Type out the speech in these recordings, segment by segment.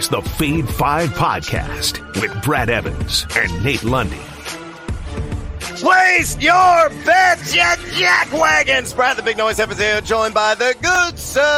is the Fade 5 Podcast with Brad Evans and Nate Lundy. Place your bets, you jackwagons! Brad the Big Noise episode, joined by the good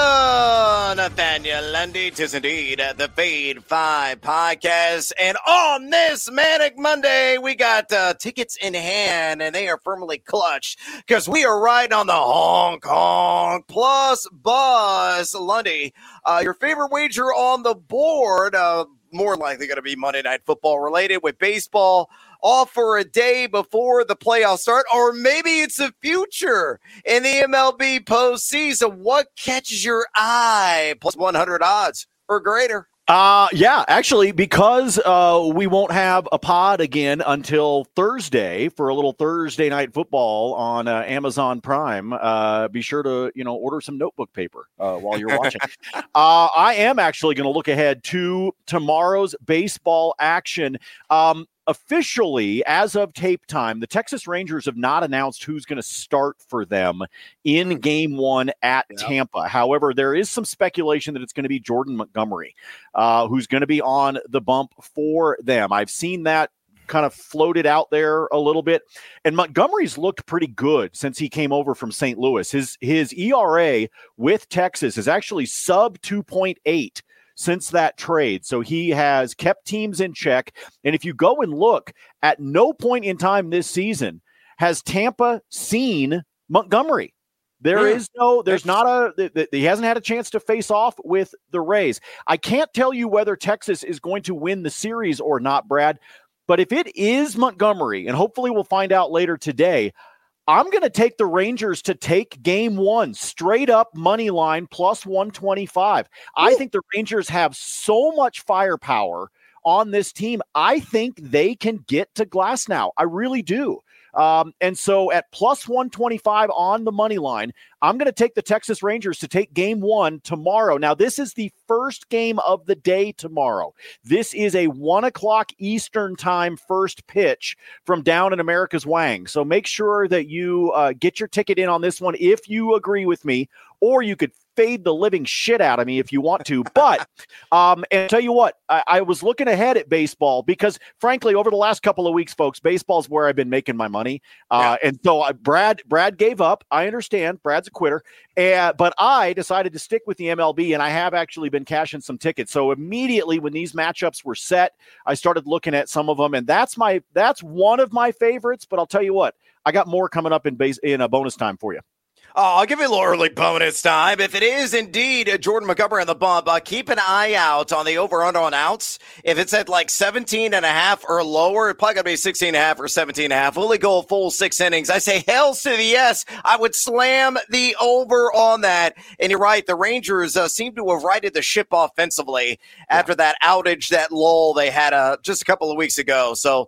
son, Nathaniel Lundy. 'Tis indeed the Fade 5 Podcast. And on this Manic Monday, we got tickets in hand, and they are firmly clutched because we are riding on the Hong Kong Plus bus. Lundy, your favorite wager on the board, more likely going to be Monday Night Football related with baseball off for a day before the playoffs start, or maybe it's the future in the MLB postseason. What catches your eye? Plus 100 odds or greater. Yeah, actually, because we won't have a pod again until Thursday for a little Thursday night football on Amazon Prime. Be sure to, order some notebook paper while you're watching. I am actually going to look ahead to tomorrow's baseball action. Officially, as of tape time, the Texas Rangers have not announced who's going to start for them in Game 1 at Tampa. However, there is some speculation that it's going to be Jordan Montgomery, who's going to be on the bump for them. I've seen that kind of floated out there a little bit, and Montgomery's looked pretty good since he came over from St. Louis. His ERA with Texas is actually sub 2.8 since that trade. So he has kept teams in check. And if you go and look, at no point in time this season has Tampa seen Montgomery. He hasn't had a chance to face off with the Rays. I can't tell you whether Texas is going to win the series or not, Brad, but if it is Montgomery, and hopefully we'll find out later today, I'm going to take the Rangers to take Game 1 straight up money line plus 125. I think the Rangers have so much firepower on this team. I think they can get to Glasnow. I really do. And so at plus 125 on the money line, I'm going to take the Texas Rangers to take Game 1 tomorrow. Now, this is the first game of the day tomorrow. This is a 1 o'clock Eastern time first pitch from down in America's Wang. So make sure that you get your ticket in on this one if you agree with me, or you could fade the living shit out of me if you want to. But, and tell you what, I was looking ahead at baseball because, frankly, over the last couple of weeks, folks, baseball's where I've been making my money. And so Brad gave up. I understand. Brad's a quitter. But I decided to stick with the MLB, and I have actually been cashing some tickets. So immediately when these matchups were set, I started looking at some of them, and that's one of my favorites. But I'll tell you what, I got more coming up in a bonus time for you. Oh, I'll give you a little early bonus time. If it is indeed Jordan Montgomery on the bump, keep an eye out on the over-under on outs. If it's at like 17.5 or lower, it's probably going to be 16.5 or 17.5. Only go a full 6 innings. I say hells to the yes. I would slam the over on that. And you're right, the Rangers seem to have righted the ship offensively after that outage, that lull they had just a couple of weeks ago. So,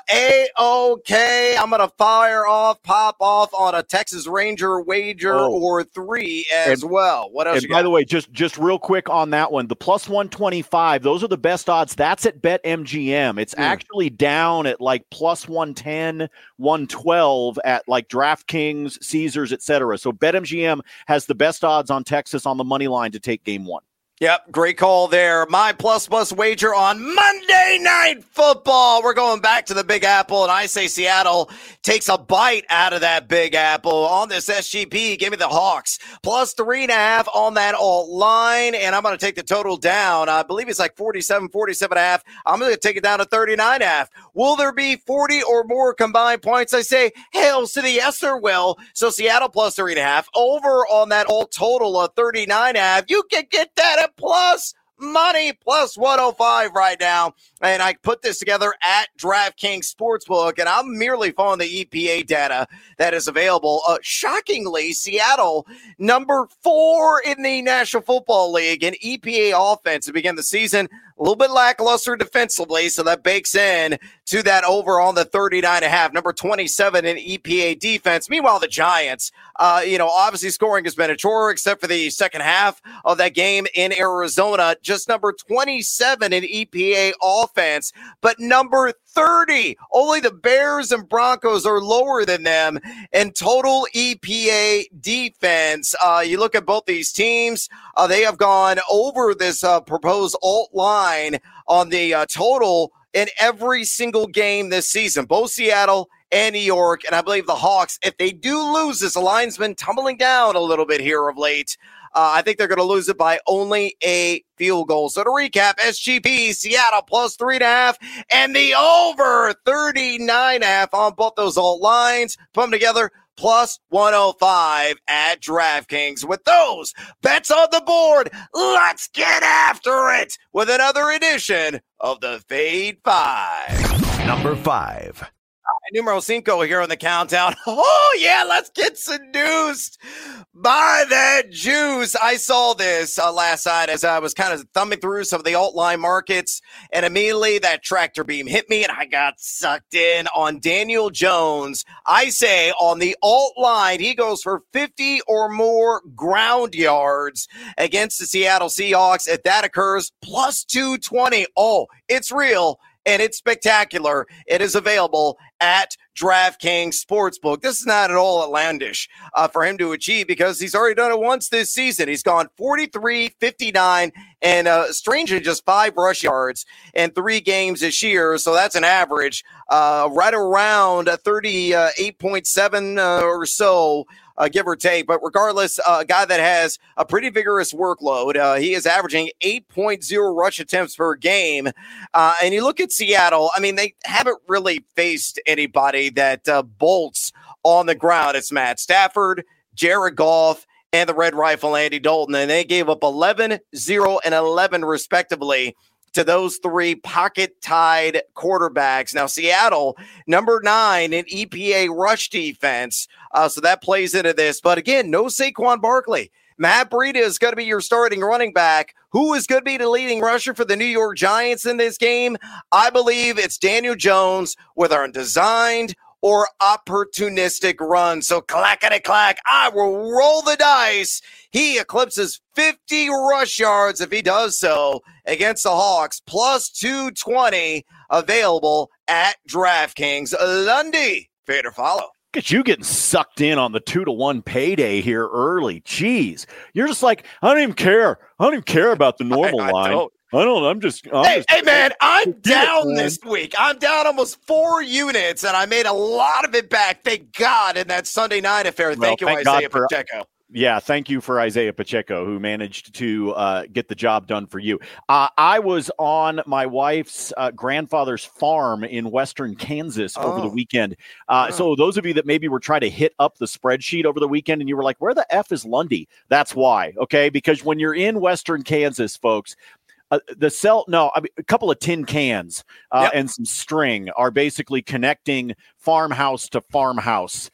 A-OK, I'm going to pop off on a Texas Ranger wager or 3 as well. What else? And by the way, just real quick on that one, the plus 125, those are the best odds. That's at BetMGM. It's actually down at like plus 110, 112 at like DraftKings, Caesars, etc. So BetMGM has the best odds on Texas on the money line to take Game 1. Yep, great call there. My plus wager on Monday Night Football. We're going back to the Big Apple, and I say Seattle takes a bite out of that Big Apple on this SGP. Give me the Hawks. Plus 3.5 on that alt line, and I'm going to take the total down. I believe it's like 47.5. I'm going to take it down to 39.5. Will there be 40 or more combined points? I say, hails to the yes, there will. So Seattle plus 3.5. Over on that alt total of 39.5. You can get that at plus money, plus 105 right now. And I put this together at DraftKings Sportsbook, and I'm merely following the EPA data that is available. Shockingly, Seattle, number 4 in the National Football League in EPA offense to begin the season. A little bit lackluster defensively, so that bakes in to that over on the 39.5. Number 27 in EPA defense. Meanwhile, the Giants, obviously scoring has been a chore except for the second half of that game in Arizona. Just number 27 in EPA offense, but number 30. Only the Bears and Broncos are lower than them in total EPA defense. You look at both these teams, they have gone over this proposed alt line on the total in every single game this season. Both Seattle and New York, and I believe the Hawks, if they do lose this, the line's been tumbling down a little bit here of late. I think they're going to lose it by only a field goal. So to recap, SGP, Seattle plus 3.5, and the over 39.5 on both those alt lines. Put them together, plus 105 at DraftKings. With those bets on the board, let's get after it with another edition of the Fade 5. Number 5. Numero 5 here on the countdown. Oh, yeah, let's get seduced by that juice. I saw this last night as I was kind of thumbing through some of the alt line markets, and immediately that tractor beam hit me, and I got sucked in on Daniel Jones. I say on the alt line, he goes for 50 or more ground yards against the Seattle Seahawks. If that occurs, plus 220. Oh, it's real. And it's spectacular. It is available at DraftKings Sportsbook. This is not at all outlandish for him to achieve because he's already done it once this season. He's gone 43, 59, and strangely just 5 rush yards in 3 games this year. So that's an average right around 38.7 or so. Give or take. But regardless, a guy that has a pretty vigorous workload. He is averaging 8.0 rush attempts per game. And you look at Seattle, I mean, they haven't really faced anybody that bolts on the ground. It's Matt Stafford, Jared Goff, and the Red Rifle Andy Dalton. And they gave up 11, 0, and 11 respectively to those 3 pocket-tied quarterbacks. Now, Seattle, number 9 in EPA rush defense, so that plays into this. But again, no Saquon Barkley. Matt Breida is going to be your starting running back. Who is going to be the leading rusher for the New York Giants in this game? I believe it's Daniel Jones, whether undesigned or opportunistic run. So clackety-clack, I will roll the dice. He eclipses 50 rush yards if he does so against the Hawks, plus 220 available at DraftKings. Lundy, fade or follow. Look at you getting sucked in on the 2-to-1 payday here early. Jeez. You're just like, I don't even care. I don't even care about the normal line. I'm just hey, man, I'm down this week. I'm down almost 4 units, and I made a lot of it back, thank God, in that Sunday night affair. Thank you, Isaiah Pacheco. Yeah, thank you for Isaiah Pacheco, who managed to get the job done for you. I was on my wife's grandfather's farm in western Kansas over the weekend. So those of you that maybe were trying to hit up the spreadsheet over the weekend and you were like, where the F is Lundy? That's why, okay? Because when you're in western Kansas, folks, a couple of tin cans and some string are basically connecting farmhouse to farmhouse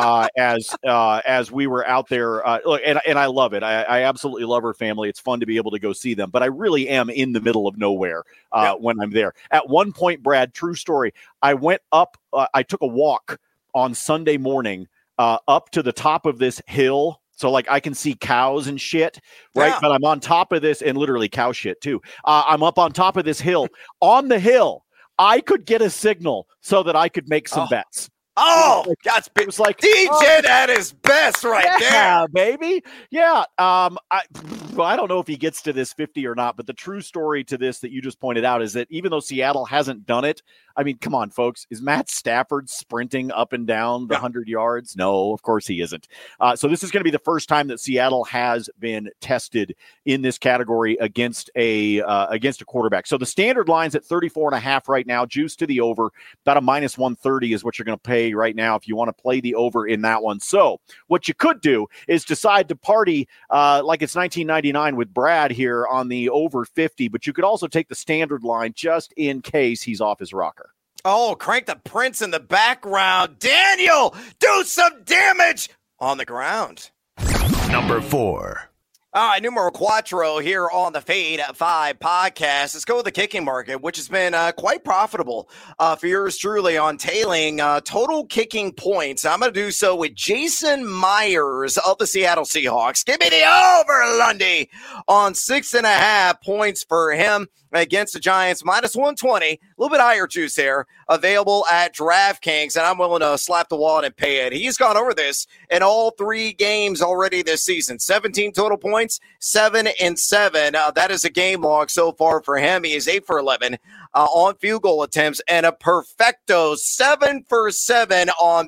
as we were out there. And I love it. I absolutely love her family. It's fun to be able to go see them. But I really am in the middle of nowhere when I'm there. At one point, Brad, true story, I went up, I took a walk on Sunday morning up to the top of this hill. So, like, I can see cows and shit, right? Yeah. But I'm on top of this, and literally cow shit, too. I'm up on top of this hill. On the hill, I could get a signal so that I could make some bets. Oh, it was like DJ at his best right there. Yeah, baby. Yeah. I don't know if he gets to this 50 or not, but the true story to this that you just pointed out is that even though Seattle hasn't done it, I mean, come on, folks. Is Matt Stafford sprinting up and down the 100 yards? No, of course he isn't. So this is going to be the first time that Seattle has been tested in this category against a quarterback. So the standard line's at 34.5 right now, juice to the over. About a minus 130 is what you're going to pay right now if you want to play the over in that one. So what you could do is decide to party like it's 1999 with Brad here on the over 50, but you could also take the standard line just in case he's off his rocker. Oh, crank the Prince in the background. Daniel, do some damage on the ground. Number 4. All right, numero cuatro here on the Fade 5 podcast. Let's go with the kicking market, which has been quite profitable for yours truly on tailing total kicking points. I'm going to do so with Jason Myers of the Seattle Seahawks. Give me the over, Lundy, on 6.5 points for him. against the Giants, minus 120, a little bit higher juice there, available at DraftKings, and I'm willing to slap the wallet and pay it. He's gone over this in all 3 games already this season. 17 total points, 7-7. That is a game log so far for him. He is 8 for 11 on field goal attempts and a perfecto 7 for 7 on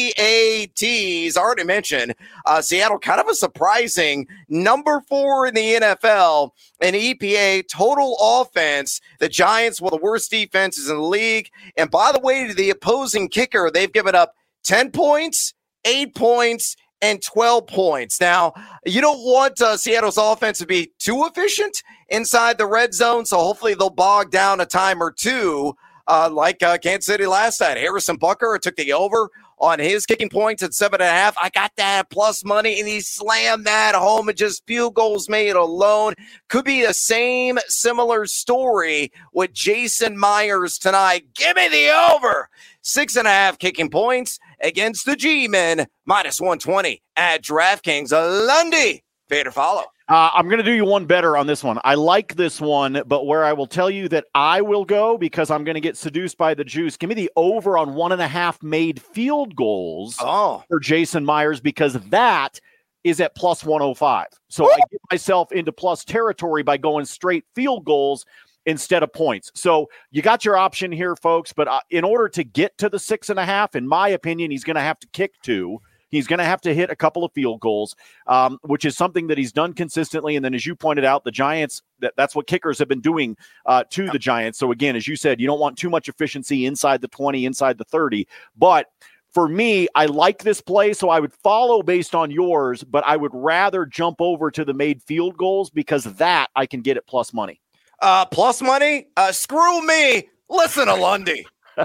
PATs. I already mentioned Seattle, kind of a surprising number 4 in the NFL in EPA total offense. The Giants were the worst defenses in the league. And by the way, to the opposing kicker, they've given up 10 points, 8 points, and 12 points. Now, you don't want Seattle's offense to be too efficient inside the red zone, so hopefully they'll bog down a time or two like Kansas City last night. Harrison Butker took the over on his kicking points at 7.5. I got that plus money, and he slammed that home and just field goals made alone. Could be the same similar story with Jason Myers tonight. Give me the over. 6.5 kicking points against the G-Men, minus 120 at DraftKings. Lundy, fade or follow. I'm going to do you one better on this one. I like this one, but where I will tell you that I will go because I'm going to get seduced by the juice. Give me the over on 1.5 made field goals for Jason Myers, because that is at plus 105. So I get myself into plus territory by going straight field goals instead of points. So you got your option here, folks. But in order to get to the 6.5, in my opinion, he's going to have to kick 2. He's going to have to hit a couple of field goals, which is something that he's done consistently. And then, as you pointed out, the Giants, that's what kickers have been doing to the Giants. So, again, as you said, you don't want too much efficiency inside the 20, inside the 30. But for me, I like this play, so I would follow based on yours, but I would rather jump over to the made field goals because that I can get at plus money. Plus money? Screw me. Listen to Lundy.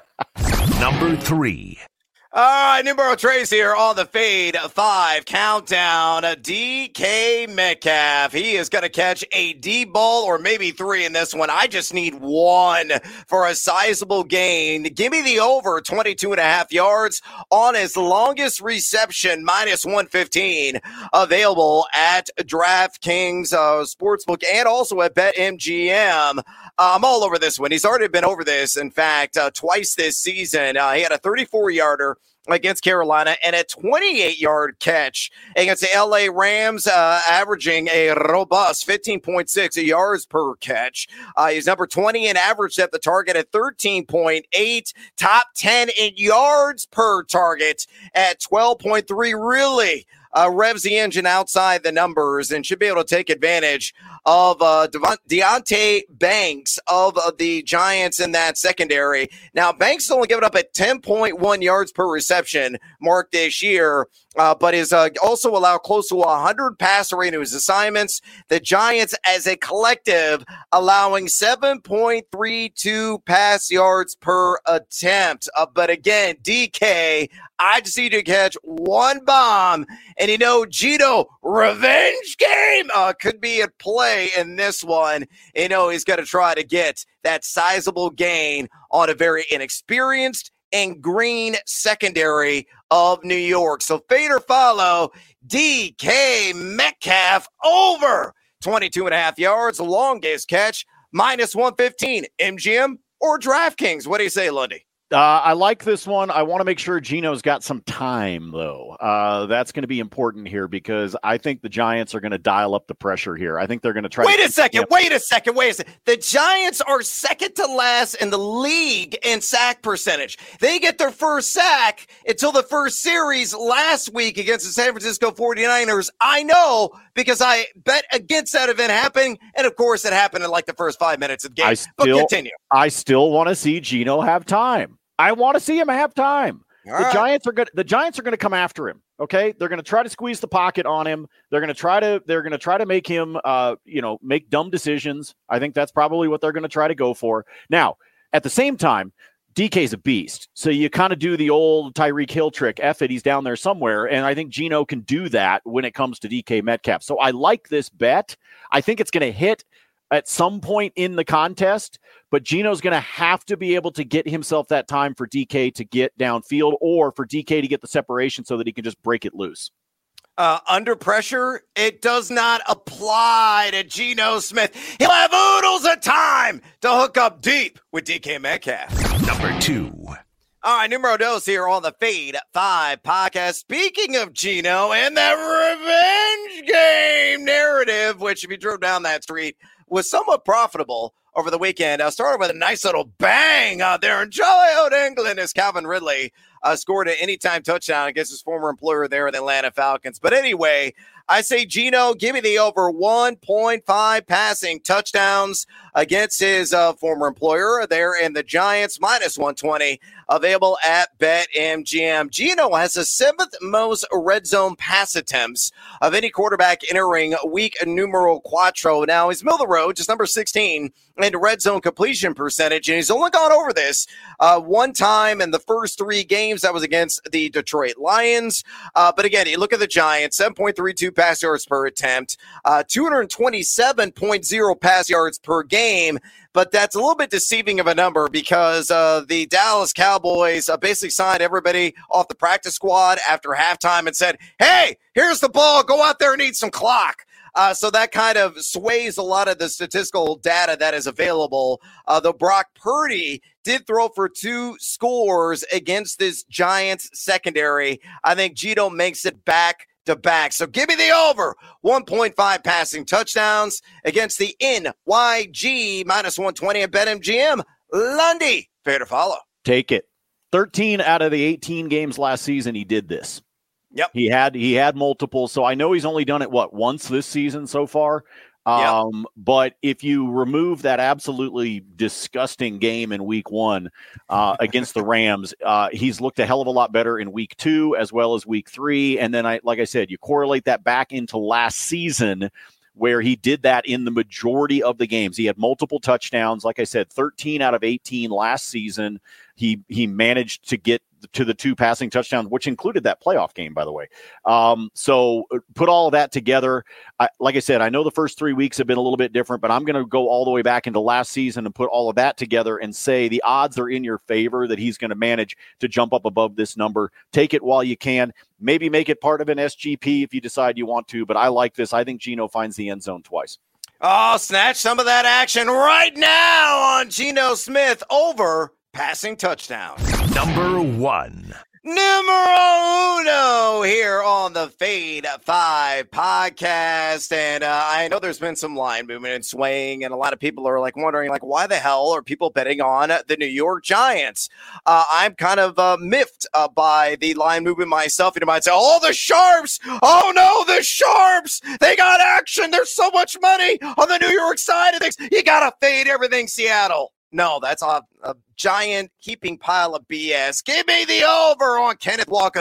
Number 3. All right, Numero Trace here on the Fade 5 countdown. DK Metcalf. He is going to catch a D ball or maybe 3 in this one. I just need 1 for a sizable gain. Give me the over 22.5 yards on his longest reception, minus 115. Available at DraftKings Sportsbook and also at BetMGM. I'm all over this one. He's already been over this, in fact, twice this season. He had a 34-yarder against Carolina and a 28-yard catch against the LA Rams, averaging a robust 15.6 yards per catch. He's number 20 in average at the target at 13.8, top 10 in yards per target at 12.3. Really revs the engine outside the numbers and should be able to take advantage of Deonte Banks of the Giants in that secondary. Now, Banks only given up at 10.1 yards per reception mark this year, but is also allowed close to 100 passer rate in his assignments. The Giants, as a collective, allowing 7.32 pass yards per attempt. But again, DK, I just need to catch 1 bomb. And Gino, revenge game could be at play in this one. He's going to try to get that sizable gain on a very inexperienced and green secondary of New York. So fade or follow, DK Metcalf over 22.5 yards, longest catch, minus 115. MGM or DraftKings? What do you say, Lundy? I like this one. I want to make sure Gino's got some time, though. That's going to be important here because I think the Giants are going to dial up the pressure here. I think they're going to try. Wait a second. The Giants are second to last in the league in sack percentage. They get their first sack until the first series last week against the San Francisco 49ers. I know because I bet against that event happening, and of course it happened in like the first 5 minutes of the game. But continue. I still want to see Gino have time. I want to see him have time. The Giants are good. The Giants are going to come after him. Okay, they're going to try to squeeze the pocket on him. They're going to try to make him, make dumb decisions. I think that's probably what they're going to try to go for. Now, at the same time, DK's a beast. So you kind of do the old Tyreek Hill trick. F it, he's down there somewhere. And I think Gino can do that when it comes to DK Metcalf. So I like this bet. I think it's going to hit at some point in the contest, but Gino's going to have to be able to get himself that time for DK to get downfield or for DK to get the separation so that he can just break it loose. Under pressure, it does not apply to Geno Smith. He'll have oodles of time to hook up deep with DK Metcalf. Number 2. All right, numero dos here on the Fade 5 podcast. Speaking of Geno and that revenge game narrative, which if you drove down that street was somewhat profitable over the weekend. Started with a nice little bang out there in Jolly Old England as Calvin Ridley scored an anytime touchdown against his former employer there, the Atlanta Falcons. But anyway, I say, Geno, give me the over 1.5 passing touchdowns against his former employer there in the Giants, minus 120, available at BetMGM. Geno has the 7th most red zone pass attempts of any quarterback entering week numero quattro. Now, he's middle of the road, just number 16 in red zone completion percentage, and he's only gone over this one time in the first 3 games. That was against the Detroit Lions. But again, you look at the Giants, 7.32 pass yards per attempt, 227.0 pass yards per game. But that's a little bit deceiving of a number because the Dallas Cowboys basically signed everybody off the practice squad after halftime and said, hey, here's the ball. Go out there and eat some clock. So that kind of sways a lot of the statistical data that is available. Though Brock Purdy did throw for 2 scores against this Giants secondary, I think Geno makes it back to back. So give me the over 1.5 passing touchdowns against the NYG minus 120 at BetMGM. Lundy, fair to follow. Take it. 13 out of the 18 games last season, he did this. Yep. He had multiple. So I know he's only done it, once this season so far. But if you remove that absolutely disgusting game in week 1 against the Rams, he's looked a hell of a lot better in week 2 as well as week 3. And then like I said, you correlate that back into last season where he did that in the majority of the games. He had multiple touchdowns. Like I said, 13 out of 18 last season. He managed to get to the 2 passing touchdowns, which included that playoff game, by the way. So put all of that together. Like I said, I know the first 3 weeks have been a little bit different, but I'm going to go all the way back into last season and put all of that together and say the odds are in your favor that he's going to manage to jump up above this number. Take it while you can. Maybe make it part of an SGP if you decide you want to, but I like this. I think Geno finds the end zone twice. Oh, snatch some of that action right now on Geno Smith over passing touchdown. Number 1. Numero uno here on the Fade 5 podcast. And I know there's been some line movement and swaying, and a lot of people are wondering, why the hell are people betting on the New York Giants? I'm kind of miffed by the line movement myself. You might say, oh, the Sharps. Oh, no, the Sharps. They got action. There's so much money on the New York side of things. You got to fade everything Seattle. No, that's a giant heaping pile of BS. Give me the over on Kenneth Walker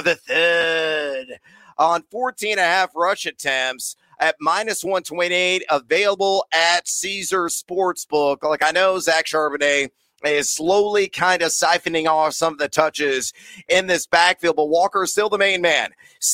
III on 14.5 rush attempts at minus 128, available at Caesars Sportsbook. I know Zach Charbonnet is slowly kind of siphoning off some of the touches in this backfield, but Walker is still the main man.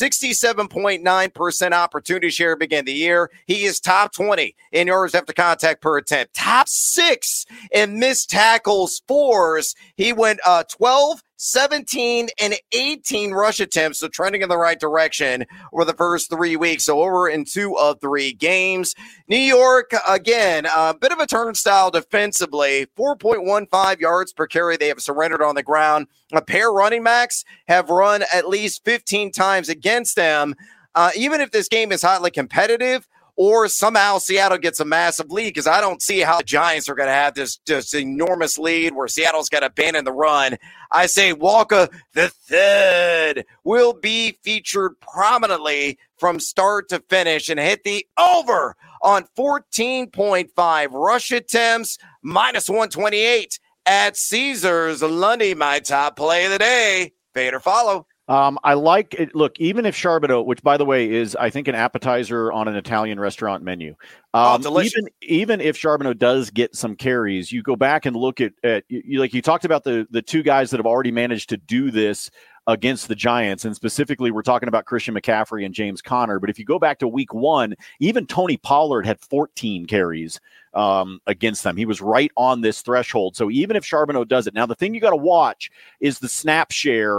67.9% opportunity share to begin the year. He is top 20 in yards after contact per attempt. Top 6 in missed tackles force. He went 12, 17, and 18 rush attempts, so trending in the right direction over the first 3 weeks. So over in 2 of 3 games. New York, again, a bit of a turnstile defensively, 4.15 yards per carry. They have surrendered on the ground. A pair running backs have run at least 15 times against them. Even if this game is hotly competitive, or somehow Seattle gets a massive lead, because I don't see how the Giants are going to have this enormous lead where Seattle's got to abandon the run. I say Walker the third will be featured prominently from start to finish and hit the over on 14.5 rush attempts, minus 128 at Caesars. Lundy, my top play of the day. Fade or follow. I like it. Look, even if Charbonnet, which by the way is, I think, an appetizer on an Italian restaurant menu, delicious. Even if Charbonnet does get some carries, you go back and look at you talked about the 2 guys that have already managed to do this against the Giants, and specifically we're talking about Christian McCaffrey and James Conner. But if you go back to week 1, even Tony Pollard had 14 carries against them. He was right on this threshold. So even if Charbonnet does it, now the thing you got to watch is the snap share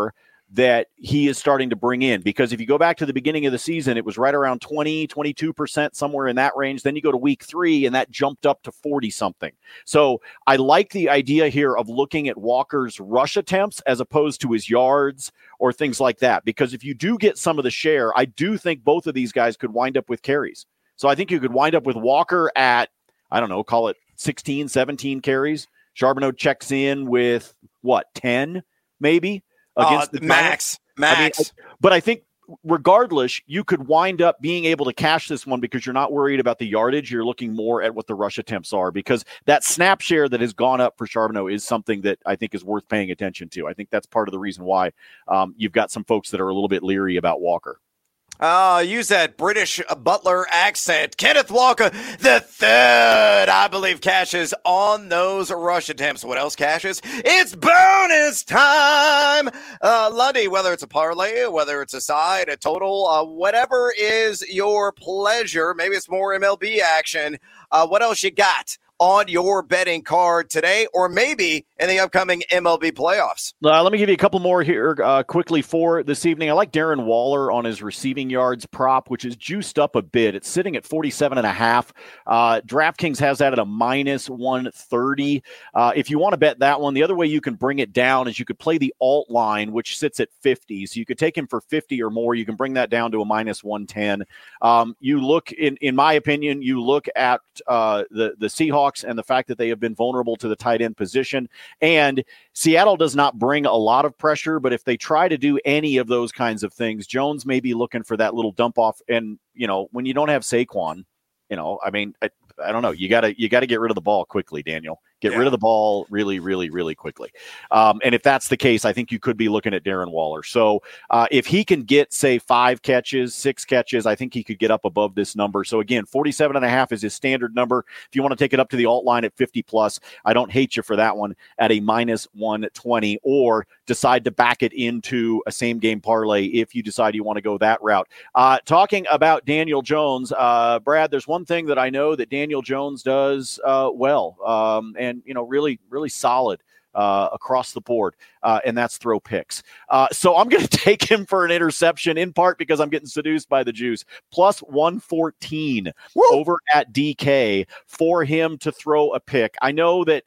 that he is starting to bring in. Because if you go back to the beginning of the season, it was right around 20, 22%, somewhere in that range. Then you go to week 3, and that jumped up to 40-something. So I like the idea here of looking at Walker's rush attempts as opposed to his yards or things like that. Because if you do get some of the share, I do think both of these guys could wind up with carries. So I think you could wind up with Walker at, I don't know, call it 16, 17 carries. Charbonneau checks in with, 10 maybe? Against the max. But I think regardless, you could wind up being able to cash this one because you're not worried about the yardage. You're looking more at what the rush attempts are, because that snap share that has gone up for Charbonneau is something that I think is worth paying attention to. I think that's part of the reason why you've got some folks that are a little bit leery about Walker. Use that British butler accent. Kenneth Walker the third, I believe, cashes on those rush attempts. What else cashes? It's bonus time. Lundy, whether it's a parlay, whether it's a side, a total, whatever is your pleasure. Maybe it's more MLB action. What else you got on your betting card today, or maybe in the upcoming MLB playoffs? Let me give you a couple more here quickly for this evening. I like Darren Waller on his receiving yards prop, which is juiced up a bit. It's sitting at 47.5. DraftKings has that at a minus 130. If you want to bet that one, the other way you can bring it down is you could play the alt line, which sits at 50. So you could take him for 50 or more. You can bring that down to a minus 110. You look, in my opinion, you look at the Seahawks and the fact that they have been vulnerable to the tight end position. And Seattle does not bring a lot of pressure, but if they try to do any of those kinds of things, Jones may be looking for that little dump off. And, when you don't have Saquon, I don't know. You got to get rid of the ball quickly, Daniel. Get rid of the ball really, really, really quickly. And if that's the case, I think you could be looking at Darren Waller. So if he can get, say, 5 catches, 6 catches, I think he could get up above this number. So again, 47.5 is his standard number. If you want to take it up to the alt line at 50 plus, I don't hate you for that one at a minus 120, or decide to back it into a same game parlay if you decide you want to go that route. Talking about Daniel Jones, Brad, there's one thing that I know that Daniel Jones does well, and really, really solid across the board, and that's throw picks. So I'm going to take him for an interception, in part because I'm getting seduced by the juice. Plus 114 over at DK for him to throw a pick. I know that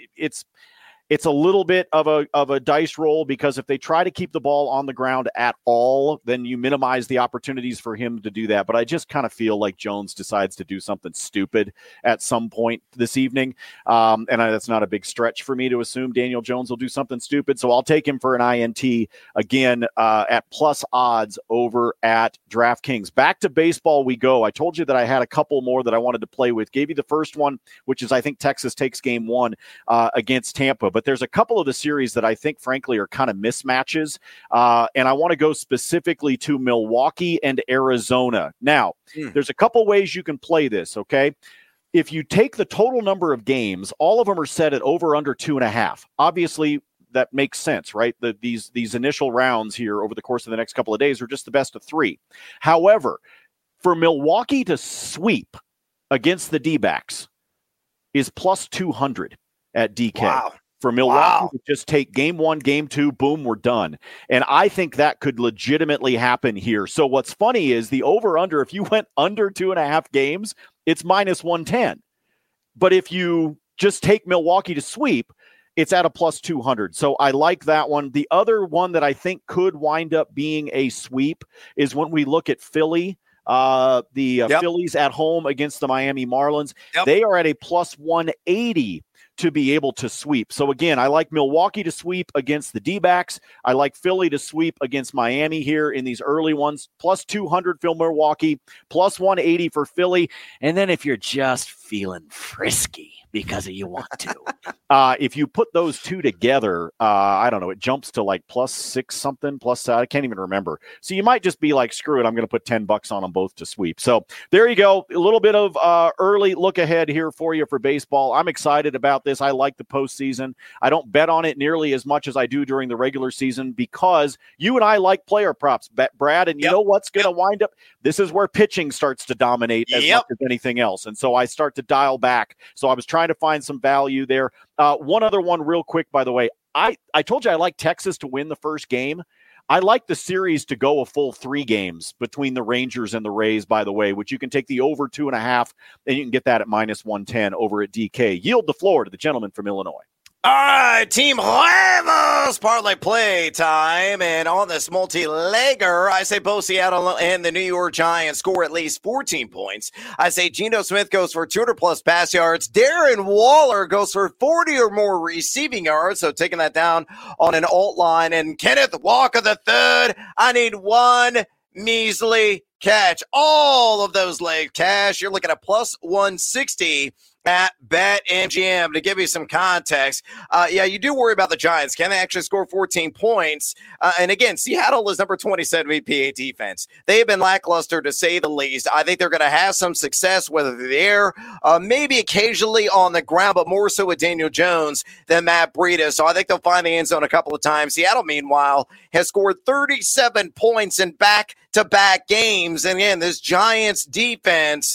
it's a little bit of a dice roll, because if they try to keep the ball on the ground at all, then you minimize the opportunities for him to do that. But I just kind of feel like Jones decides to do something stupid at some point this evening. That's not a big stretch for me to assume Daniel Jones will do something stupid. So I'll take him for an INT again at plus odds over at DraftKings. Back to baseball we go. I told you that I had a couple more that I wanted to play with. Gave you the first one, which is I think Texas takes game 1 against Tampa. But there's a couple of the series that I think, frankly, are kind of mismatches. And I want to go specifically to Milwaukee and Arizona. Now, there's a couple ways you can play this, okay? If you take the total number of games, all of them are set at over under 2.5. Obviously, that makes sense, right? These initial rounds here over the course of the next couple of days are just the best of 3. However, for Milwaukee to sweep against the D-backs is plus 200 at DK. Wow. For Milwaukee to just take game 1, game 2, boom, we're done. And I think that could legitimately happen here. So what's funny is the over-under, if you went under 2.5 games, it's minus 110. But if you just take Milwaukee to sweep, it's at a plus 200. So I like that one. The other one that I think could wind up being a sweep is when we look at Philly. Phillies at home against the Miami Marlins. They are at a plus 180 to be able to sweep. So again, I like Milwaukee to sweep against the D-backs. I like Philly to sweep against Miami here in these early ones. Plus 200 for Milwaukee, plus 180 for Philly. And then if you're just feeling frisky because you want to, if you put those two together, I don't know, it jumps to like plus 6 something, plus, I can't even remember. So you might just be like, screw it, I'm going to put $10 on them both to sweep. So there you go. A little bit of early look ahead here for you for baseball. I'm excited about this. I like the postseason. I don't bet on it nearly as much as I do during the regular season, because you and I like player props, Brad, and you know what's going to wind up? This is where pitching starts to dominate as much as anything else. And so I start to dial back. So I was trying to find some value there. One other one real quick, by the way. I told you I like Texas to win the first game. I like the series to go a full 3 games between the Rangers and the Rays, by the way, which you can take the over 2.5, and you can get that at -110 over at DK. Yield the floor to the gentleman from Illinois. All right, Team Ramos parlay play time. And on this multi-legger, I say both Seattle and the New York Giants score at least 14 points. I say Geno Smith goes for 200-plus pass yards. Darren Waller goes for 40 or more receiving yards. So taking that down on an alt line. And Kenneth Walker III, I need one measly catch. All of those late cash. You're looking at plus 160 at BetMGM. To give you some context, you do worry about the Giants. Can they actually score 14 points? And again, Seattle is number 27 VPA defense. They have been lackluster, to say the least. I think they're going to have some success, whether they're there, maybe occasionally on the ground, but more so with Daniel Jones than Matt Breida. So I think they'll find the end zone a couple of times. Seattle, meanwhile, has scored 37 points in back-to-back games. And again, this Giants defense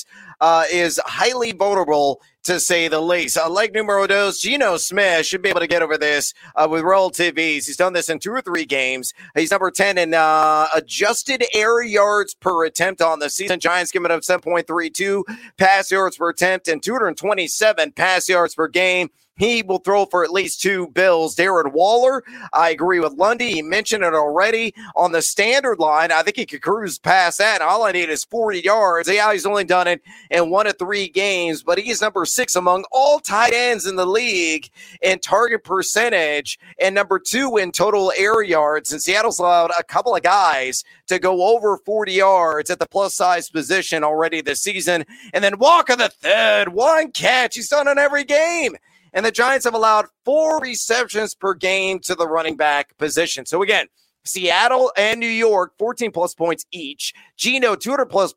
is highly vulnerable, to say the least. Leg numero dos, Geno Smith should be able to get over this with relative ease. He's done this in 2 or 3 games. He's number 10 in adjusted air yards per attempt on the season. Giants giving up 7.32 pass yards per attempt and 227 pass yards per game. He will throw for at least 2 bills. Darren Waller, I agree with Lundy. He mentioned it already. On the standard line, I think he could cruise past that. All I need is 40 yards. Yeah, he's only done it in 1 of 3 games, but he's number 6 among all tight ends in the league in target percentage and number 2 in total air yards. And Seattle's allowed a couple of guys to go over 40 yards at the plus-size position already this season. And then Walker the third, 1 catch. He's done it every game. And the Giants have allowed 4 receptions per game to the running back position. So again, Seattle and New York, 14-plus points each. Geno, 200-plus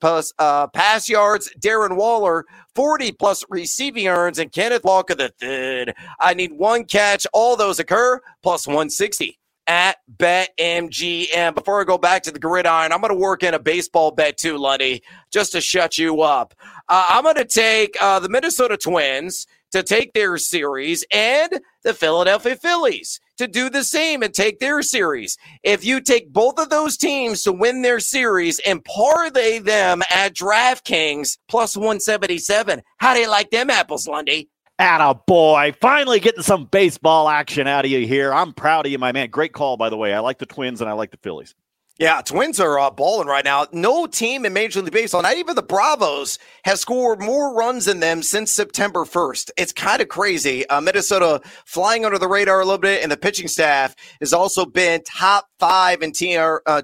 pass yards. Darren Waller, 40-plus receiving yards. And Kenneth Walker III, I need 1 catch. All those occur, plus 160 at BetMGM. Before I go back to the gridiron, I'm going to work in a baseball bet too, Lundy, just to shut you up. I'm going to take the Minnesota Twins to take their series and the Philadelphia Phillies to do the same and take their series. If you take both of those teams to win their series and parlay them at DraftKings plus 177, how do you like them apples, Lundy? Attaboy. Finally getting some baseball action out of you here. I'm proud of you, my man. Great call, by the way. I like the Twins and I like the Phillies. Yeah, Twins are balling right now. No team in Major League Baseball, not even the Bravos, has scored more runs than them since September 1st. It's kind of crazy. Minnesota flying under the radar a little bit, and the pitching staff has also been top 5 in team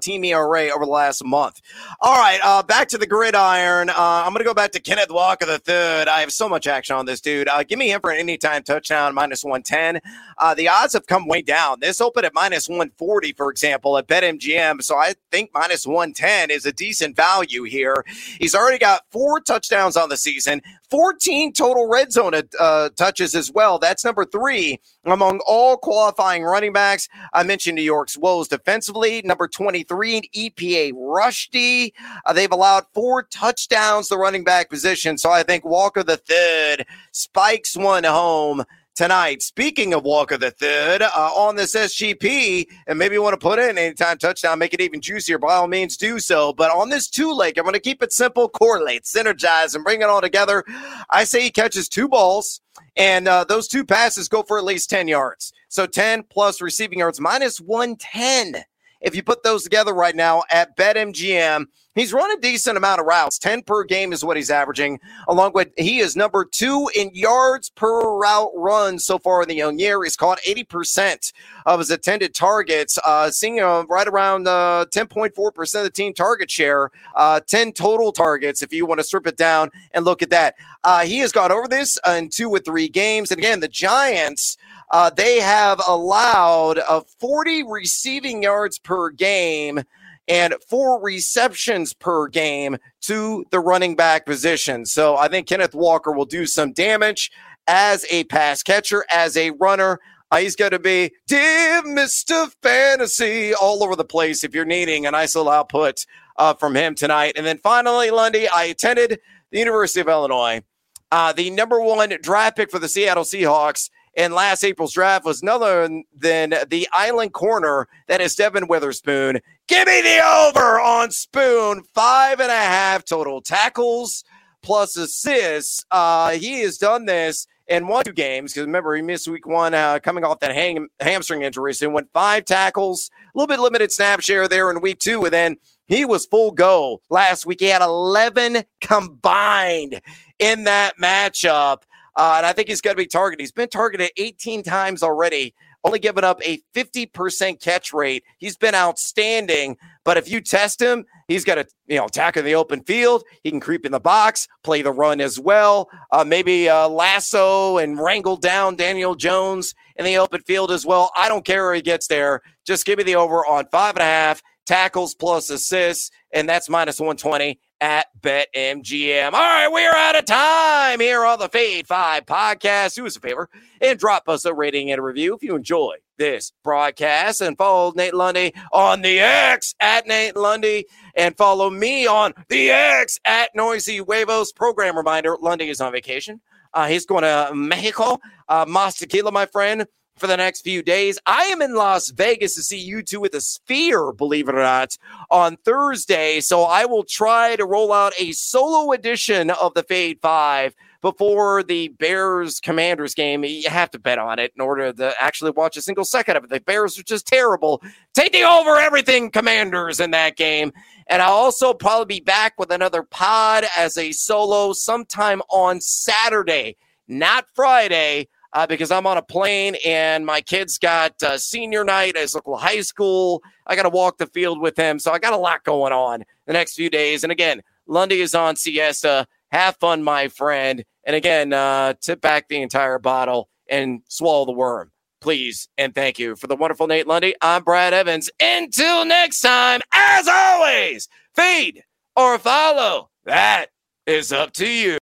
ERA over the last month. All right, back to the gridiron. I'm going to go back to Kenneth Walker III. I have so much action on this dude. Give me him for an anytime touchdown, minus 110. The odds have come way down. This opened at minus 140, for example, at BetMGM. So I think minus 110 is a decent value here. He's already got 4 touchdowns on the season, 14 total red zone touches as well. That's number 3 among all qualifying running backs. I mentioned New York's woes defensively, number 23 in EPA rush D. They've allowed 4 touchdowns to running back position. So I think Walker III spikes one home tonight. Speaking of Walker III, on this SGP, and maybe you want to put in anytime touchdown, make it even juicier, by all means do so. But on this 2-leg, I'm going to keep it simple, correlate, synergize, and bring it all together. I say he catches 2 balls, and those 2 passes go for at least 10 yards. So 10-plus receiving yards, minus 110. If you put those together right now at BetMGM, he's run a decent amount of routes. 10 per game is what he's averaging, along with he is number 2 in yards per route run so far in the young year. He's caught 80% of his intended targets, seeing right around 10.4% of the team target share, 10 total targets if you want to strip it down and look at that. He has gone over this in 2 or 3 games. And again, the Giants, they have allowed 40 receiving yards per game and 4 receptions per game to the running back position. So I think Kenneth Walker will do some damage as a pass catcher, as a runner. He's going to be, dear Mr. Fantasy, all over the place if you're needing an ISO output from him tonight. And then finally, Lundy, I attended the University of Illinois. The number 1 draft pick for the Seattle Seahawks in last April's draft was none other than the island corner that is Devin Witherspoon. Give me the over on Spoon. 5.5 total tackles plus assists. He has done this in 2 games, because remember, he missed week 1 coming off that hamstring injury. So he went 5 tackles, a little bit limited snap share there in week 2, and then he was full go last week. He had 11 combined in that matchup. And I think he's going to be targeted. He's been targeted 18 times already, only given up a 50% catch rate. He's been outstanding. But if you test him, he's got to, attack in the open field. He can creep in the box, play the run as well. Maybe lasso and wrangle down Daniel Jones in the open field as well. I don't care where he gets there. Just give me the over on 5.5 tackles plus assists, and that's minus 120 at BetMGM. All right, we're out of time here on the Fade 5 podcast. Do us a favor and drop us a rating and a review if you enjoy this broadcast, and follow Nate Lundy on the X at Nate Lundy, and follow me on the X at Noisy Huevos. Program reminder, Lundy is on vacation. He's going to Mexico, Mas Tequila, my friend, for the next few days. I am in Las Vegas to see U2 at the Sphere, believe it or not, on Thursday. So I will try to roll out a solo edition of the Fade 5 before the Bears-Commanders game. You have to bet on it in order to actually watch a single second of it. The Bears are just terrible. Taking over everything Commanders in that game. And I'll also probably be back with another pod as a solo sometime on Saturday, not Friday, because I'm on a plane and my kid's got senior night at his local high school. I got to walk the field with him. So I got a lot going on the next few days. And again, Lundy is on siesta. Have fun, my friend. And again, tip back the entire bottle and swallow the worm, please. And thank you. For the wonderful Nate Lundy, I'm Brad Evans. Until next time, as always, feed or follow. That is up to you.